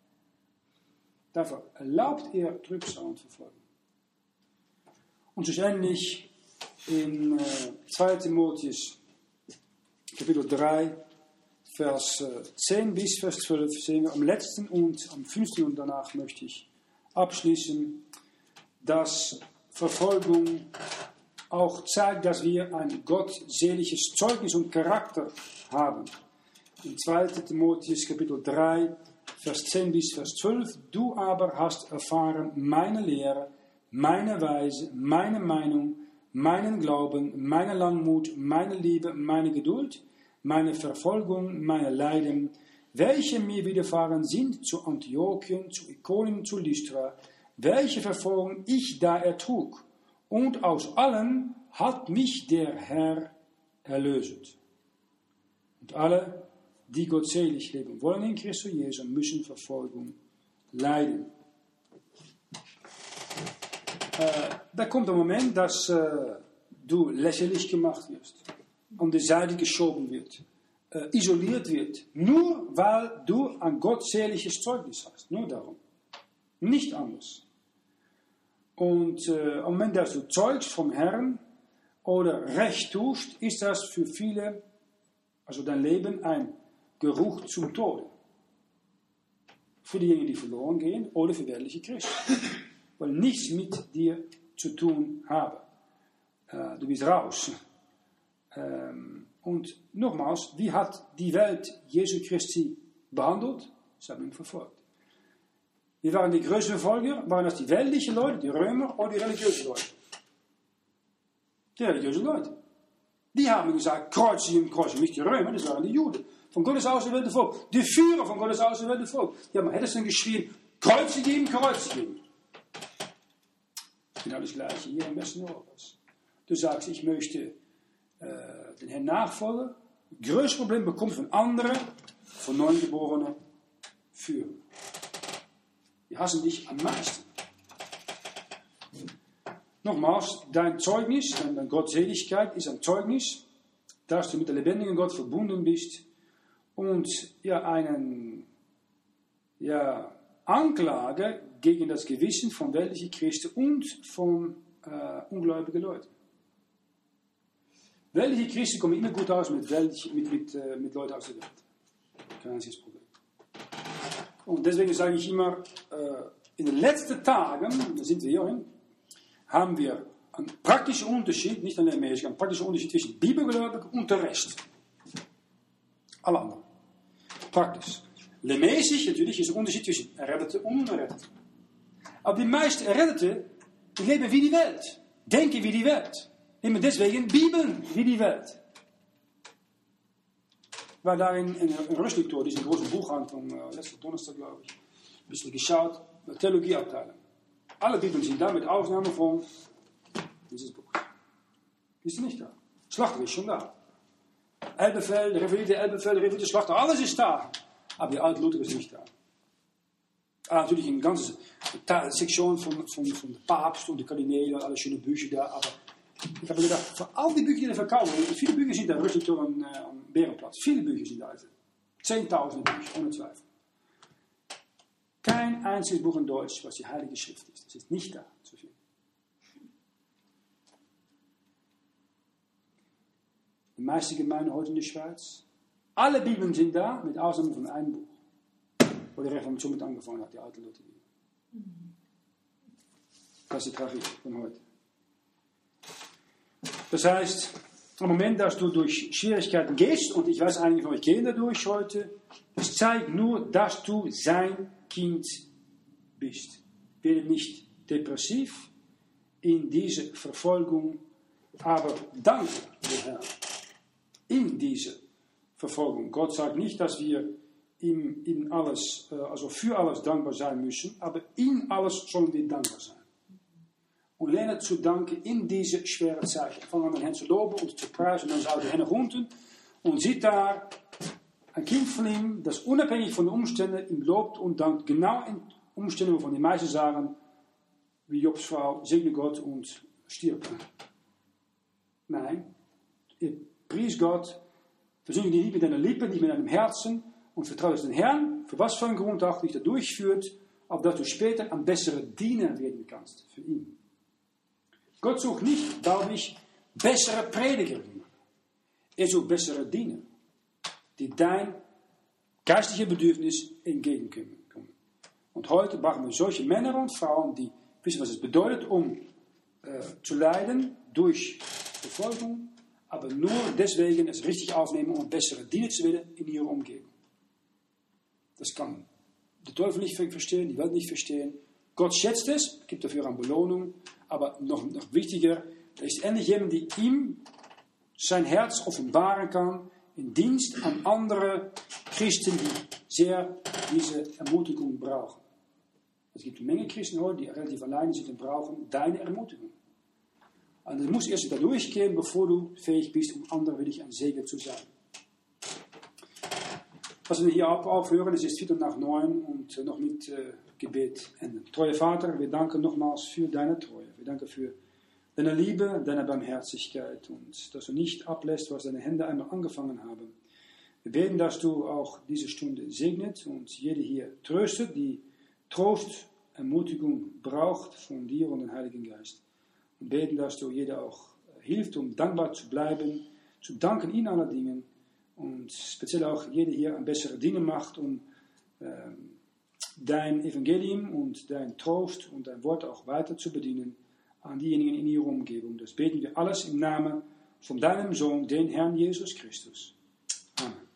Dafür erlaubt er Trübsal und Verfolgung. Und schlussendlich in äh, zweiter Timotheus, Kapitel drei, Vers äh, zehn bis Vers zwölf, sehen wir am letzten und am fünften und danach möchte ich abschließen, dass Verfolgung auch zeigt, dass wir ein gottseliges Zeugnis und Charakter haben. In zweiter Timotheus, Kapitel drei, Vers zehn bis Vers zwölf, du aber hast erfahren meine Lehre, meine Weise, meine Meinung, meinen Glauben, meine Langmut, meine Liebe, meine Geduld, meine Verfolgung, meine Leiden, welche mir widerfahren sind zu Antiochien, zu Ikonien, zu Lystra, welche Verfolgung ich da ertrug. Und aus allen hat mich der Herr erlöset. Und alle, die gottselig leben wollen in Christus Jesus, müssen Verfolgung leiden. Äh, da kommt ein Moment, dass äh, du lächerlich gemacht wirst, an die Seite geschoben wird, äh, isoliert wird, nur weil du ein gottseliges Zeugnis hast. Nur darum. Nicht anders. Und äh, am Moment, dass du zeugst vom Herrn oder recht tust, ist das für viele, also dein Leben, ein Geruch zum Tode. Für diejenigen, die verloren gehen oder für weltliche Christen. Weil nichts mit dir zu tun haben. Äh, du bist raus. Ähm, und nochmals, wie hat die Welt Jesu Christi behandelt? Sie haben ihn verfolgt. Wie waren die größten Verfolger? Waren das die weltlichen Leute, die Römer oder die religiösen Leute? Die religiösen Leute. Die haben gesagt, kreuzigen, kreuzigen, nicht die Römer, das waren die Juden. Von Gottes auserwählte Volk. Die Führer von Gottes auserwählte Volk. Die haben Henderson geschrien, kreuzigen ihn, kreuzigen ihn. Genau das Gleiche hier im Westen Europas. Du sagst, ich möchte äh, den Herrn nachfolgen. Das größte Problem bekommt von anderen, von Neugeborenen, führen. Die hassen dich am meisten. Nochmals, dein Zeugnis, deine Gottseligkeit ist ein Zeugnis, dass du mit der lebendigen Gott verbunden bist und ja, einen ja, Anklage gegen das Gewissen von weltlichen Christen und von äh, ungläubigen Leuten. Weltliche Christen kommen immer gut aus mit, weltliche, mit, mit, äh, mit Leuten aus der Welt. Kein einziges Problem. Und deswegen sage ich immer, äh, in den letzten Tagen, da sind wir hier, haben wir einen praktischen Unterschied, nicht an Amerika, einen praktischen Unterschied zwischen Bibelgläubigen und der Rest. Alle anderen. Praktisch. Lemäßig natürlich ist der Unterschied zwischen Erretteten und Unerretteten. Aber die meisten Erretteten leben wie die Welt, denken wie die Welt, nehmen deswegen Bibeln wie die Welt. War da in, in, in Röstliktor, diese große Buchhandlung, äh, letzten Donnerstag glaube ich, ein bisschen geschaut, die Theologieabteilung. Alle Bibeln sind da, mit Ausnahme von dieses Buch. Ist nicht da. Schlachter ist schon da. Elberfeld, der reformierte Elberfeld, der reformierte Schlachter, alles ist da. Aber die alte Luther ist nicht da. Ah, natürlich eine ganze Sektion von, von, von dem Papst und den Kardinälen, alle schöne Bücher da. Aber ich habe gedacht, für all die Bücher, die er verkaufen, viele Bücher sind da richtig am, äh, am Bärenplatz. Viele Bücher sind da. Zehntausende Bücher, ohne Zweifel. Kein einziges Buch in Deutsch, was die Heilige Schrift ist. Das ist nicht da zu finden. Die meisten Gemeinden heute in der Schweiz, Alle Bibeln sind da, mit Ausnahme von einem Buch, wo die Reformation mit angefangen hat, die alte Lutherbibel. Das ist die Tragik von heute. Das heißt, im Moment, dass du durch Schwierigkeiten gehst, und ich weiß, einige von euch gehen dadurch heute, das zeigt nur, dass du sein Kind bist. Werde nicht depressiv in diese Verfolgung, aber danke dem Herrn in diese Verfolgung. Gott sagt nicht, dass wir in, in alles, also für alles dankbar sein müssen, aber in alles sollen wir dankbar sein. Und lernen zu danken in diese schwere Zeit. Fang an, den Herrn zu loben und zu preisen. Und dann schaut der Herr nach unten und sieht da ein Kind von ihm, das unabhängig von den Umständen ihm lobt und dankt. Genau in Umständen, wovon die meisten sagen, wie Jobs Frau, segne Gott und stirbt. Nein, ihr priest Gott, versündigt ihn nicht mit deinen Lippen, nicht mit deinem Herzen und vertraut es den Herrn, für was für einen Grund auch dich da durchführt, auf dass du später ein besserer Diener werden kannst für ihn. Gott sucht nicht, glaube ich, bessere Prediger. Er sucht bessere Diener, die dein geistliches Bedürfnis entgegenkommen. Und heute brauchen wir solche Männer und Frauen, die wissen, was es bedeutet, um äh, zu leiden durch Verfolgung, aber nur deswegen es richtig aufnehmen, um bessere Diener zu werden in ihrer Umgebung. Das kann der Teufel nicht verstehen, die Welt nicht verstehen. Gott schätzt es, gibt dafür eine Belohnung, aber noch, noch wichtiger, da ist endlich jemand, die ihm sein Herz offenbaren kann, in Dienst an andere Christen, die sehr diese Ermutigung brauchen. Es gibt eine Menge Christen heute, die relativ alleine sind und brauchen deine Ermutigung. Und du musst erst da durchgehen, bevor du fähig bist, um anderen wirklich ein Segen zu sein. Was wir hier aufhören, es ist Viertel nach neun und noch mit äh, Gebet enden. Treuer Vater, wir danken nochmals für deine Treue. Wir danken für deine Liebe, deine Barmherzigkeit und dass du nicht ablässt, was deine Hände einmal angefangen haben. Wir beten, dass du auch diese Stunde segnet und jede hier tröstet, die Trost, Ermutigung braucht von dir und dem Heiligen Geist. Und beten, dass du jeder auch hilft, um dankbar zu bleiben, zu danken in allen Dingen und speziell auch jeder hier ein besserer Diener macht, um ähm, dein Evangelium und dein Trost und dein Wort auch weiter zu bedienen an diejenigen in ihrer Umgebung. Das beten wir alles im Namen von deinem Sohn, den Herrn Jesus Christus. Amen.